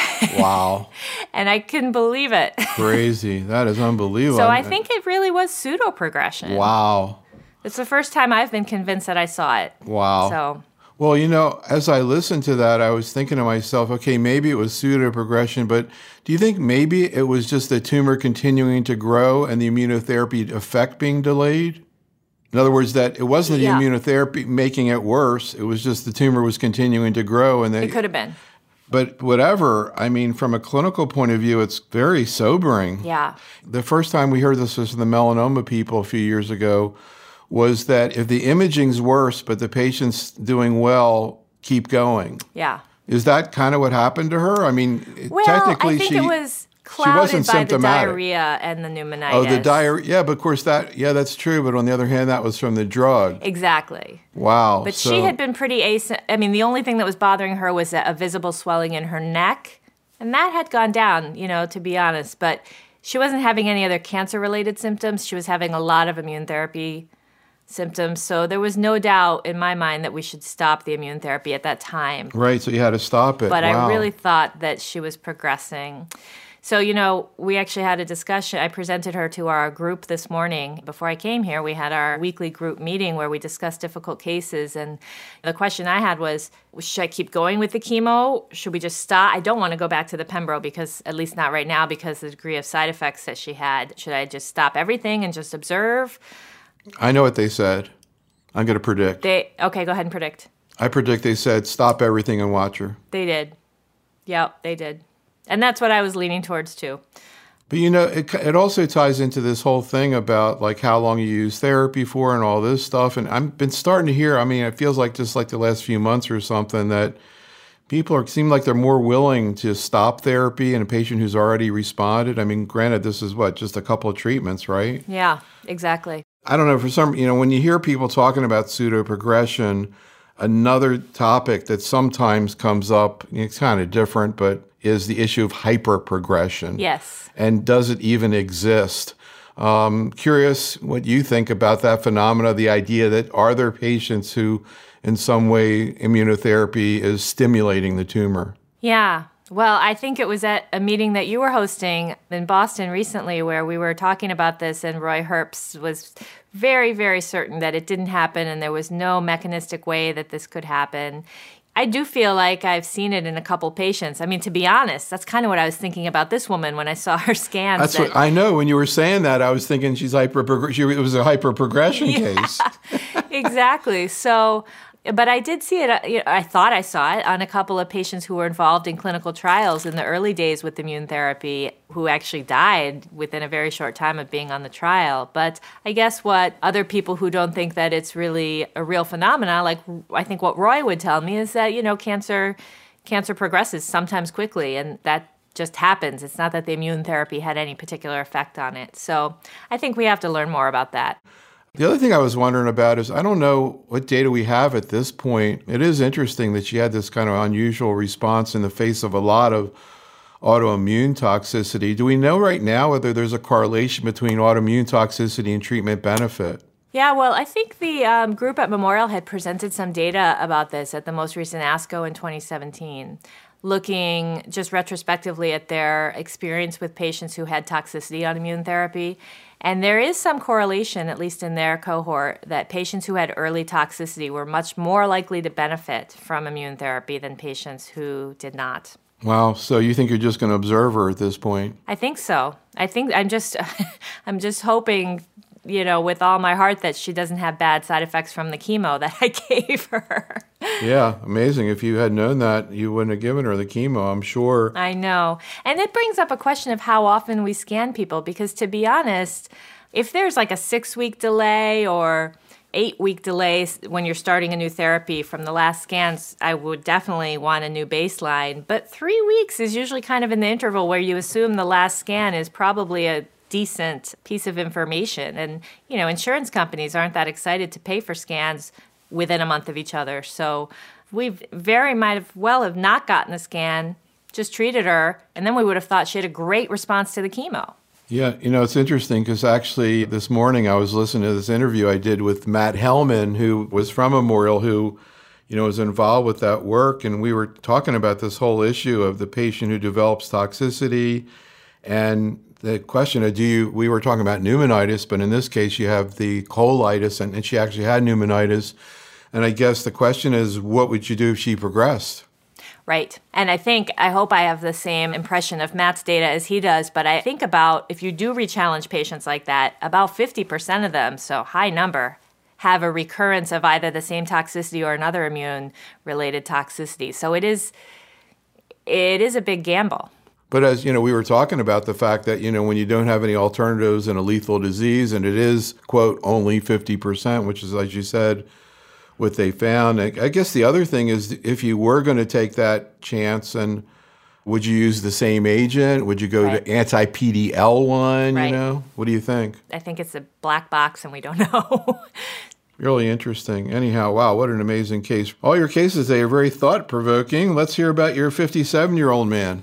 Wow. And I couldn't believe it. Crazy. That is unbelievable. So I think it really was pseudo-progression. Wow. It's the first time I've been convinced that I saw it. Wow. So, well, you know, as I listened to that, I was thinking to myself, okay, maybe it was pseudo-progression, but do you think maybe it was just the tumor continuing to grow and the immunotherapy effect being delayed? In other words, that it wasn't the yeah. immunotherapy making it worse. It was just the tumor was continuing to grow. And they, it could have been. But whatever, I mean, from a clinical point of view, it's very sobering. Yeah. The first time we heard this was in the melanoma people a few years ago, was that if the imaging's worse, but the patient's doing well, keep going. Yeah. Is that kind of what happened to her? I mean, well, technically, I think she it was clouded she wasn't by symptomatic. the diarrhea and the pneumonitis. Oh, the diarrhea. Yeah, but of course that. Yeah, that's true. But on the other hand, that was from the drug. Exactly. Wow. But so, she had been pretty as. I mean, the only thing that was bothering her was a, a visible swelling in her neck, and that had gone down. You know, to be honest, but she wasn't having any other cancer-related symptoms. She was having a lot of immune therapy symptoms. So there was no doubt in my mind that we should stop the immune therapy at that time. Right, so you had to stop it. But wow. I really thought that she was progressing. So, you know, we actually had a discussion. I presented her to our group this morning. Before I came here, we had our weekly group meeting where we discussed difficult cases. And the question I had was, should I keep going with the chemo? Should we just stop? I don't want to go back to the Pembro because, at least not right now, because of the degree of side effects that she had. Should I just stop everything and just observe? I know what they said. I'm going to predict. They okay, go ahead and predict. I predict they said, stop everything and watch her. They did. Yep, they did. And that's what I was leaning towards, too. But, you know, it, it also ties into this whole thing about, like, how long you use therapy for and all this stuff. And I've been starting to hear, I mean, it feels like just like the last few months or something that people are, seem like they're more willing to stop therapy in a patient who's already responded. I mean, granted, this is what, just a couple of treatments, right? Yeah, exactly. I don't know, for some, you know, when you hear people talking about pseudoprogression, another topic that sometimes comes up, it's kind of different, but is the issue of hyperprogression. Yes. And does it even exist? Um, curious what you think about that phenomena, the idea that are there patients who in some way immunotherapy is stimulating the tumor? Yeah. Well, I think it was at a meeting that you were hosting in Boston recently where we were talking about this, and Roy Herbst was very, very certain that it didn't happen and there was no mechanistic way that this could happen. I do feel like I've seen it in a couple patients. I mean, to be honest, that's kind of what I was thinking about this woman when I saw her scans. That's that, what I know. When you were saying that, I was thinking she's hyper. She, it was a hyperprogression yeah, case. Exactly. So, but I did see it. I thought I saw it on a couple of patients who were involved in clinical trials in the early days with immune therapy who actually died within a very short time of being on the trial. But I guess what other people who don't think that it's really a real phenomena, like I think what Roy would tell me is that, you know, cancer cancer progresses sometimes quickly, and that just happens. It's not that the immune therapy had any particular effect on it. So I think we have to learn more about that. The other thing I was wondering about is, I don't know what data we have at this point. It is interesting that she had this kind of unusual response in the face of a lot of autoimmune toxicity. Do we know right now whether there's a correlation between autoimmune toxicity and treatment benefit? Yeah, well, I think the um, group at Memorial had presented some data about this at the most recent ASCO in twenty seventeen, looking just retrospectively at their experience with patients who had toxicity on immune therapy. And there is some correlation, at least in their cohort, that patients who had early toxicity were much more likely to benefit from immune therapy than patients who did not. Wow. So you think you're just going to observe her at this point? I think so. I think I'm just, I'm just hoping, you know, with all my heart that she doesn't have bad side effects from the chemo that I gave her. Yeah, amazing. If you had known that, you wouldn't have given her the chemo, I'm sure. I know. And it brings up a question of how often we scan people, because to be honest, if there's like a six-week delay or eight-week delay when you're starting a new therapy from the last scans, I would definitely want a new baseline. But three weeks is usually kind of in the interval where you assume the last scan is probably a decent piece of information. And, you know, insurance companies aren't that excited to pay for scans within a month of each other. So we very might have well have not gotten a scan, just treated her, and then we would have thought she had a great response to the chemo. Yeah, you know, it's interesting because actually this morning I was listening to this interview I did with Matt Hellman, who was from Memorial, who, you know, was involved with that work. And we were talking about this whole issue of the patient who develops toxicity and the question of do you, we were talking about pneumonitis, but in this case you have the colitis, and, and she actually had pneumonitis. And I guess the question is, what would you do if she progressed? Right. And I think, I hope I have the same impression of Matt's data as he does, but I think about if you do re-challenge patients like that, about fifty percent of them, so high number, have a recurrence of either the same toxicity or another immune-related toxicity. So it is, it is a big gamble. But as you know, we were talking about the fact that, you know, when you don't have any alternatives in a lethal disease, and it is, quote, only fifty percent, which is, as you said, what they found. I guess the other thing is, if you were going to take that chance, and would you use the same agent? Would you go right. to anti-P D L one, right. you know? What do you think? I think it's a black box and we don't know. Really interesting. Anyhow, wow, what an amazing case. All your cases, they are very thought-provoking. Let's hear about your fifty-seven-year-old man.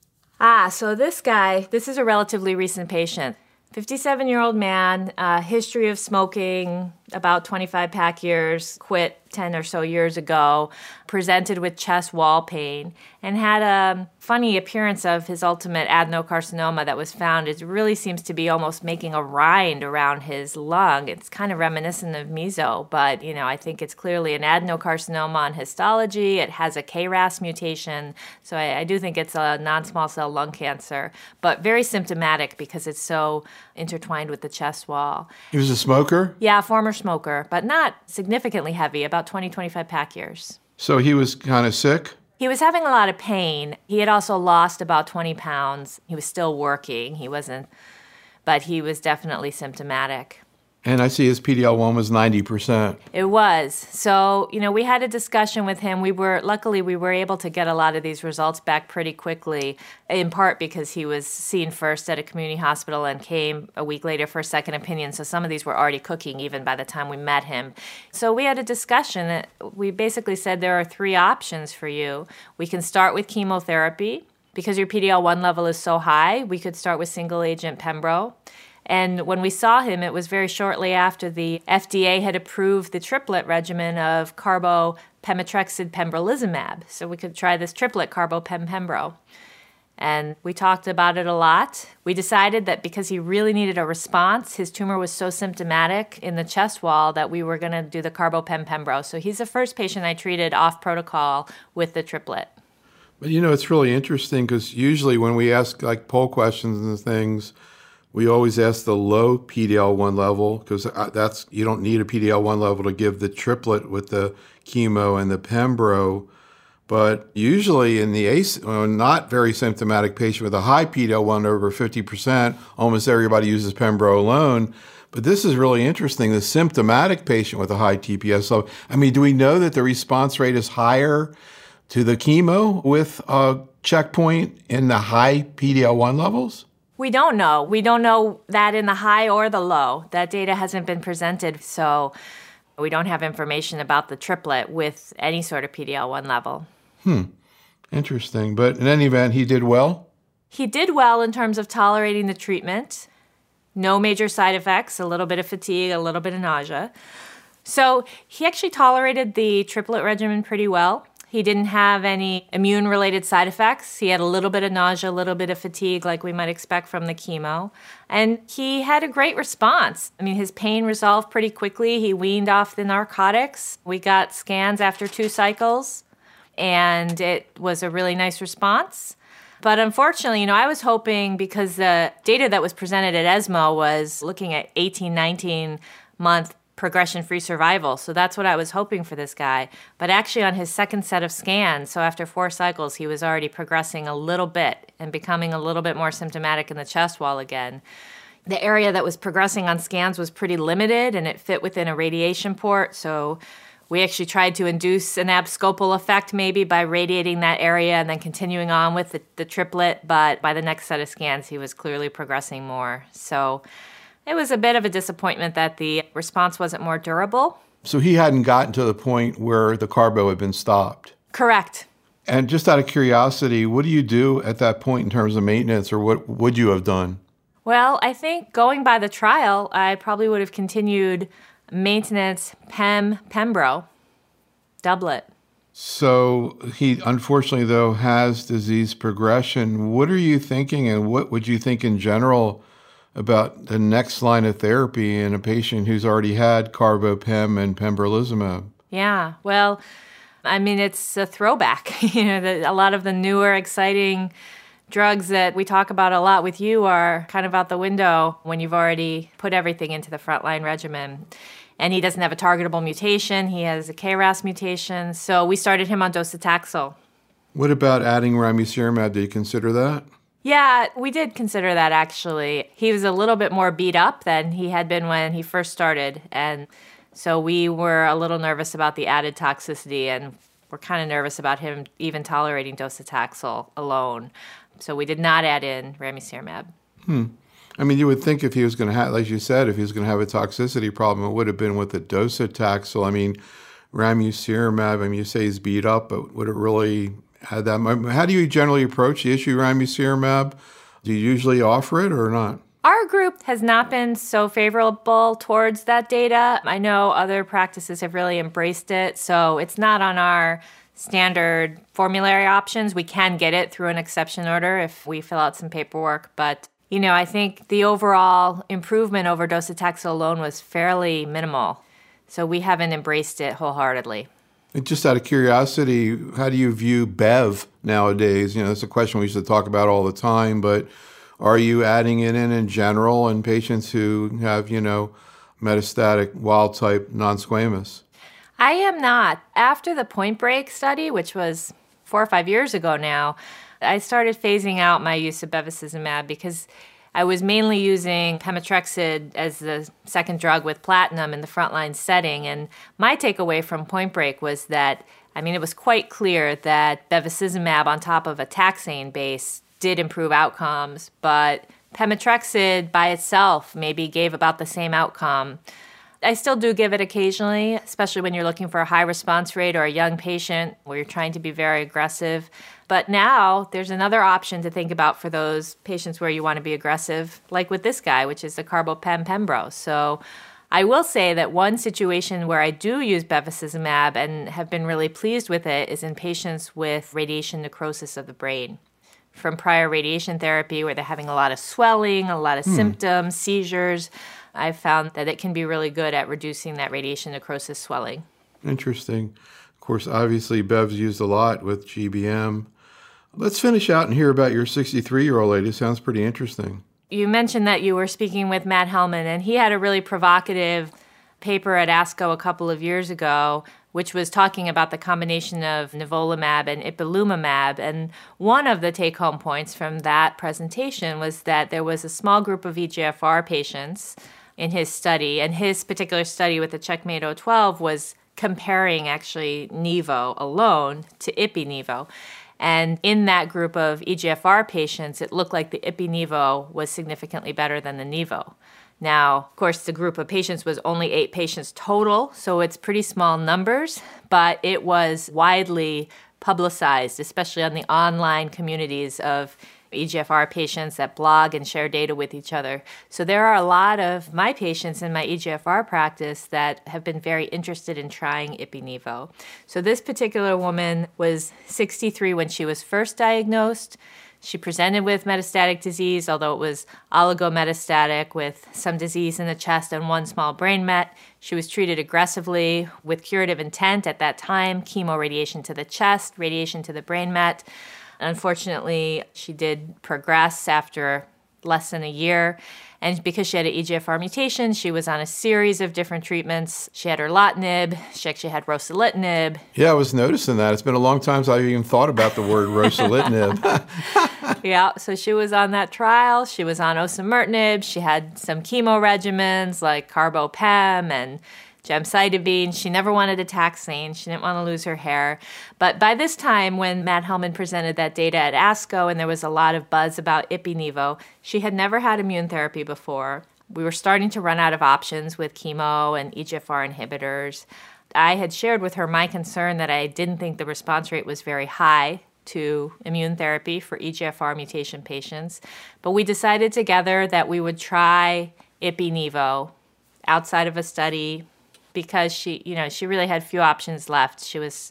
Ah, so this guy, this is a relatively recent patient. fifty-seven-year-old man, uh, history of smoking, about twenty-five pack years, quit ten or so years ago, presented with chest wall pain, and had a funny appearance of his ultimate adenocarcinoma that was found. It really seems to be almost making a rind around his lung. It's kind of reminiscent of meso, but, you know, I think it's clearly an adenocarcinoma on histology. It has a K R A S mutation, so I, I do think it's a non-small cell lung cancer, but very symptomatic because it's so intertwined with the chest wall. He was a smoker? Yeah, former smoker, but not significantly heavy, about twenty, twenty-five pack years. So he was kind of sick? He was having a lot of pain. He had also lost about twenty pounds. He was still working. He wasn't, but he was definitely symptomatic. And I see his P D L one was ninety percent. It was. So, you know, we had a discussion with him. We were, luckily, we were able to get a lot of these results back pretty quickly, in part because he was seen first at a community hospital and came a week later for a second opinion. So some of these were already cooking even by the time we met him. So we had a discussion. We basically said there are three options for you. We can start with chemotherapy. Because your P D L one level is so high, we could start with single agent Pembro. And when we saw him, it was very shortly after the F D A had approved the triplet regimen of carbo, pemetrexed, pembrolizumab. So we could try this triplet, carbo, pem, pembro. And we talked about it a lot. We decided that because he really needed a response, his tumor was so symptomatic in the chest wall that we were going to do the carbo, pem, pembro. So he's the first patient I treated off protocol with the triplet. But, you know, it's really interesting because usually when we ask, like, poll questions and things, we always ask the low P D L one level because that's you don't need a P D L one level to give the triplet with the chemo and the pembro. But usually in the ace, well, not very symptomatic patient with a high P D L one over fifty percent, almost everybody uses pembro alone. But this is really interesting, the symptomatic patient with a high T P S. So, I mean, do we know that the response rate is higher to the chemo with a checkpoint in the high P D L one levels? We don't know. We don't know that in the high or the low. That data hasn't been presented, so we don't have information about the triplet with any sort of P D L one level. Hmm. Interesting. But in any event, he did well? He did well in terms of tolerating the treatment. No major side effects, a little bit of fatigue, a little bit of nausea. So he actually tolerated the triplet regimen pretty well. He didn't have any immune-related side effects. He had a little bit of nausea, a little bit of fatigue like we might expect from the chemo. And he had a great response. I mean, his pain resolved pretty quickly. He weaned off the narcotics. We got scans after two cycles, and it was a really nice response. But unfortunately, you know, I was hoping because the data that was presented at ESMO was looking at eighteen, nineteen month progression-free survival. So that's what I was hoping for this guy. But actually on his second set of scans, so after four cycles, he was already progressing a little bit and becoming a little bit more symptomatic in the chest wall again. The area that was progressing on scans was pretty limited, and it fit within a radiation port. So we actually tried to induce an abscopal effect maybe by radiating that area and then continuing on with the, the triplet. But by the next set of scans, he was clearly progressing more. So it was a bit of a disappointment that the response wasn't more durable. So he hadn't gotten to the point where the carbo had been stopped? Correct. And just out of curiosity, what do you do at that point in terms of maintenance, or what would you have done? Well, I think going by the trial, I probably would have continued maintenance Pem, Pembro, doublet. So he, unfortunately, though, has disease progression. What are you thinking, and what would you think in general about the next line of therapy in a patient who's already had carbo-pem and pembrolizumab? Yeah, well, I mean, it's a throwback. you know, the, a lot of the newer, exciting drugs that we talk about a lot with you are kind of out the window when you've already put everything into the frontline regimen. And he doesn't have a targetable mutation. He has a K R A S mutation. So we started him on docetaxel. What about adding ramucirumab? Did you consider that? Yeah, we did consider that actually. He was a little bit more beat up than he had been when he first started. And so we were a little nervous about the added toxicity, and we're kind of nervous about him even tolerating docetaxel alone. So we did not add in ramucirumab. Hmm. I mean, you would think if he was going to have, like you said, if he was going to have a toxicity problem, it would have been with the docetaxel. I mean, ramucirumab, I mean, you say he's beat up, but would it really have that much? How do you generally approach the issue of ramucirumab? Do you usually offer it or not? Our group has not been so favorable towards that data. I know other practices have really embraced it, so it's not on our standard formulary options. We can get it through an exception order if we fill out some paperwork, but you know, I think the overall improvement over docetaxel alone was fairly minimal, so we haven't embraced it wholeheartedly. And just out of curiosity, how do you view B E V nowadays? You know, that's a question we used to talk about all the time, but are you adding it in in general in patients who have, you know, metastatic wild-type non-squamous? I am not. After the Point Break study, which was four or five years ago now, I started phasing out my use of bevacizumab because I was mainly using pemetrexed as the second drug with platinum in the frontline setting. And my takeaway from Point Break was that, I mean, it was quite clear that bevacizumab on top of a taxane base did improve outcomes, but pemetrexed by itself maybe gave about the same outcome. I still do give it occasionally, especially when you're looking for a high response rate or a young patient where you're trying to be very aggressive. But now there's another option to think about for those patients where you want to be aggressive, like with this guy, which is the carbopen-pembro. So I will say that one situation where I do use bevacizumab and have been really pleased with it is in patients with radiation necrosis of the brain from prior radiation therapy where they're having a lot of swelling, a lot of hmm. symptoms, seizures. I've found that it can be really good at reducing that radiation necrosis swelling. Interesting. Of course, obviously, B E V's used a lot with G B M. Let's finish out and hear about your sixty-three-year-old lady. Sounds pretty interesting. You mentioned that you were speaking with Matt Hellman, and he had a really provocative paper at ASCO a couple of years ago, which was talking about the combination of nivolumab and ipilimumab. And one of the take-home points from that presentation was that there was a small group of E G F R patients in his study, and his particular study with the CheckMate zero twelve was comparing actually Nivo alone to Ipi-Nivo. And in that group of E G F R patients, it looked like the Ipi-Nivo was significantly better than the Nivo. Now, of course, the group of patients was only eight patients total, so it's pretty small numbers, but it was widely publicized, especially on the online communities of E G F R patients that blog and share data with each other. So there are a lot of my patients in my E G F R practice that have been very interested in trying Ipi-Nivo. So this particular woman was sixty-three when she was first diagnosed. She presented with metastatic disease, although it was oligometastatic with some disease in the chest and one small brain met. She was treated aggressively with curative intent at that time, chemoradiation to the chest, radiation to the brain met. Unfortunately, she did progress after less than a year. And because she had an E G F R mutation, she was on a series of different treatments. She had erlotinib. She actually had ruxolitinib. Yeah, I was noticing that. It's been a long time since I've even thought about the word ruxolitinib. Yeah, so she was on that trial. She was on osimertinib. She had some chemo regimens like carbopem and gemcitabine. She never wanted a taxane. She didn't want to lose her hair. But by this time, when Matt Hellman presented that data at ASCO and there was a lot of buzz about Ipi-Nivo, she had never had immune therapy before. We were starting to run out of options with chemo and E G F R inhibitors. I had shared with her my concern that I didn't think the response rate was very high to immune therapy for E G F R mutation patients. But we decided together that we would try Ipi-Nivo outside of a study, because she, you know, she really had few options left. She was,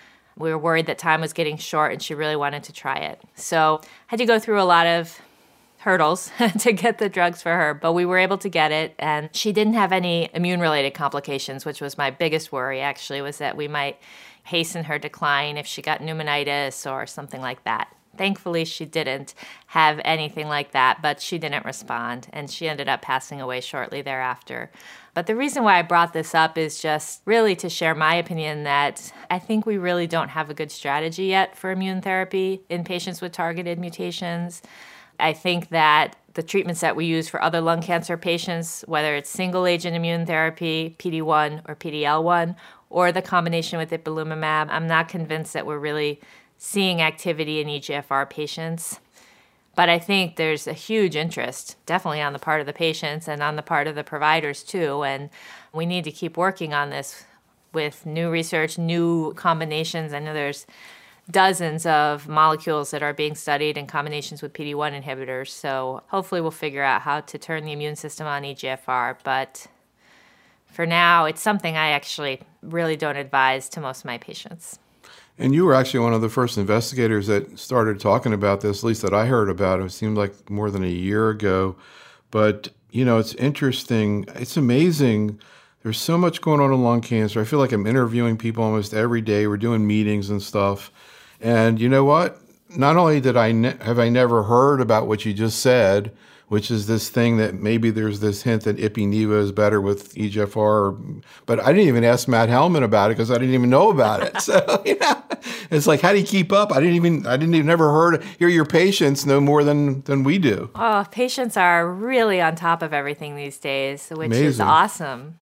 we were worried that time was getting short and she really wanted to try it. So I had to go through a lot of hurdles to get the drugs for her, but we were able to get it. And she didn't have any immune-related complications, which was my biggest worry, actually, was that we might hasten her decline if she got pneumonitis or something like that. Thankfully, she didn't have anything like that, but she didn't respond, and she ended up passing away shortly thereafter. But the reason why I brought this up is just really to share my opinion that I think we really don't have a good strategy yet for immune therapy in patients with targeted mutations. I think that the treatments that we use for other lung cancer patients, whether it's single-agent immune therapy, P D one or P D L one, or the combination with ipilimumab, I'm not convinced that we're really seeing activity in E G F R patients. But I think there's a huge interest, definitely on the part of the patients and on the part of the providers too. And we need to keep working on this with new research, new combinations. I know there's dozens of molecules that are being studied in combinations with P D one inhibitors. So hopefully we'll figure out how to turn the immune system on E G F R. But for now, it's something I actually really don't advise to most of my patients. And you were actually one of the first investigators that started talking about this, at least that I heard about. It seemed like more than a year ago. But, you know, it's interesting. It's amazing. There's so much going on in lung cancer. I feel like I'm interviewing people almost every day. We're doing meetings and stuff. And you know what? Not only did I ne- have I never heard about what you just said, which is this thing that maybe there's this hint that Ipi/Nivo is better with E G F R, but I didn't even ask Matt Hellman about it because I didn't even know about it. So, you know, it's like, how do you keep up? I didn't even, I didn't even never heard, hear your patients know more than, than we do. Oh, patients are really on top of everything these days, which Amazing. is awesome.